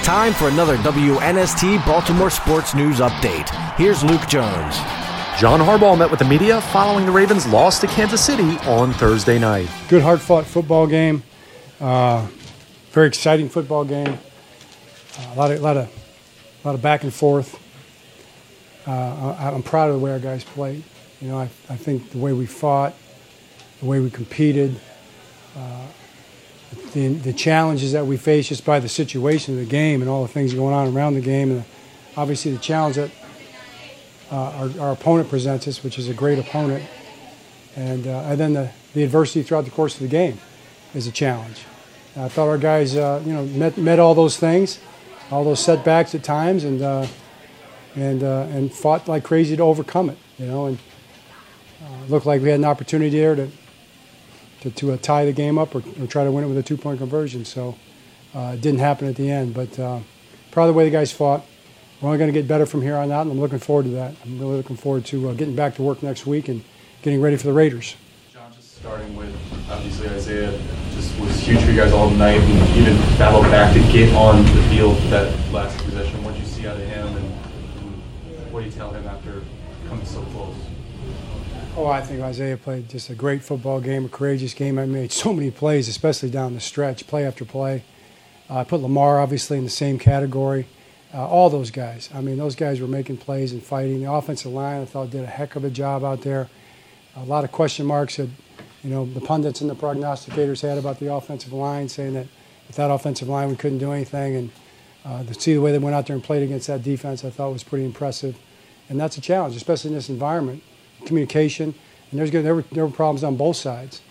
time for another WNST Baltimore Sports News Update. Here's Luke Jones. John Harbaugh met with the media following the Ravens' loss to Kansas City on Thursday night. Good, hard-fought football game. Very exciting football game. A lot of back and forth. I'm proud of the way our guys played. You know, I think the way we fought, the way we competed, the challenges that we faced just by the situation of the game and all the things going on around the game, and obviously the challenge that our opponent presents us, which is a great opponent, and then the adversity throughout the course of the game is a challenge. I thought our guys, met all those things, all those setbacks at times, and fought like crazy to overcome it. You know, and looked like we had an opportunity there to tie the game up or try to win it with a two-point conversion. So it didn't happen at the end. But proud of the way the guys fought. We're only going to get better from here on out, and I'm looking forward to that. I'm really looking forward to getting back to work next week and getting ready for the Raiders. John, just starting with, obviously, Isaiah just was huge for you guys all night and even battled back to get on the field for that last possession. What did you see out of him, and what do you tell him after coming so close? Oh, I think Isaiah played just a great football game, a courageous game. I made so many plays, especially down the stretch, play after play. I put Lamar, obviously, in the same category. All those guys. I mean, those guys were making plays and fighting. The offensive line, I thought, did a heck of a job out there. A lot of question marks that, the pundits and the prognosticators had about the offensive line, saying that with that offensive line we couldn't do anything. And to see the way they went out there and played against that defense, I thought was pretty impressive. And that's a challenge, especially in this environment. Communication, and there were problems on both sides.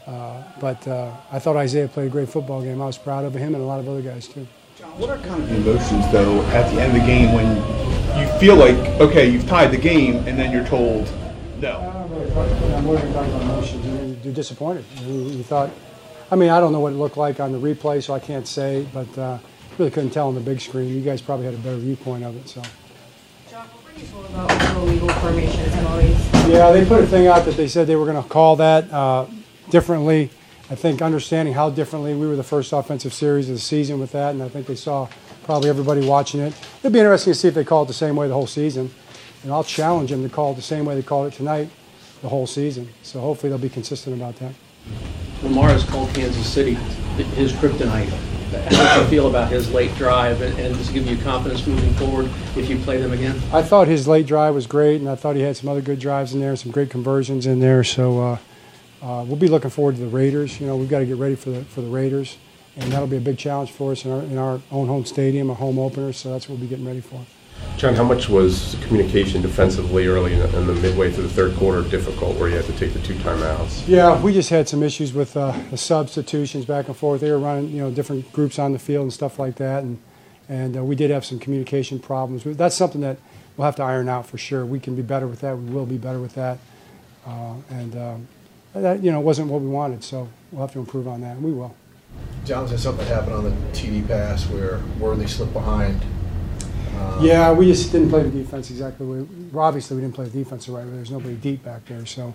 But I thought Isaiah played a great football game. I was proud of him and a lot of other guys too. John, what are kind of the emotions, though, at the end of the game when you feel like, okay, you've tied the game, and then you're told no? I'm more than talking about emotions. You're disappointed. You thought, I don't know what it looked like on the replay, so I can't say, but really couldn't tell on the big screen. You guys probably had a better viewpoint of it. So. John, what were you told about illegal formations and all these? Yeah, they put a thing out that they said they were going to call that differently. I think understanding how differently, we were the first offensive series of the season with that, and I think they saw probably everybody watching it. It'd be interesting to see if they call it the same way the whole season. And I'll challenge them to call it the same way they called it tonight the whole season. So hopefully they'll be consistent about that. Lamar has called Kansas City his kryptonite. How do you feel about his late drive, and does it give you confidence moving forward if you play them again? I thought his late drive was great, and I thought he had some other good drives in there, some great conversions in there. So we'll be looking forward to the Raiders. We've got to get ready for the Raiders, and that'll be a big challenge for us in our own home stadium, a home opener. So that's what we'll be getting ready for. John, how much was communication defensively early in the midway through the third quarter difficult, where you had to take the 2 timeouts? Yeah, we just had some issues with the substitutions back and forth. They were running, different groups on the field and stuff like that, and we did have some communication problems. That's something that we'll have to iron out for sure. We can be better with that. We will be better with that, that wasn't what we wanted. So we'll have to improve on that, and we will. John, said something happened on the TD pass where Worthy slipped behind. Yeah, we just didn't play the defense exactly. Obviously, we didn't play the defense the right way. There's nobody deep back there, so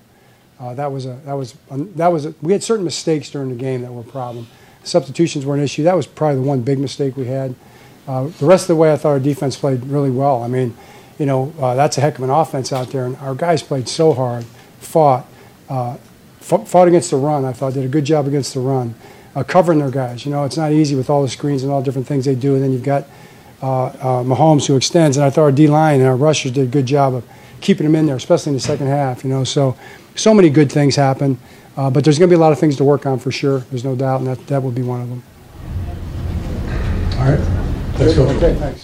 we had certain mistakes during the game that were a problem. Substitutions were an issue. That was probably the one big mistake we had. The rest of the way, I thought our defense played really well. That's a heck of an offense out there, and our guys played so hard, fought against the run. I thought did a good job against the run, covering their guys. It's not easy with all the screens and all the different things they do, and then you've got Mahomes who extends, and I thought our D-line and our rushers did a good job of keeping them in there, especially in the second half. So many good things happen, but there's going to be a lot of things to work on for sure. There's no doubt, and that will be one of them. All right. Let's go. Okay, thanks.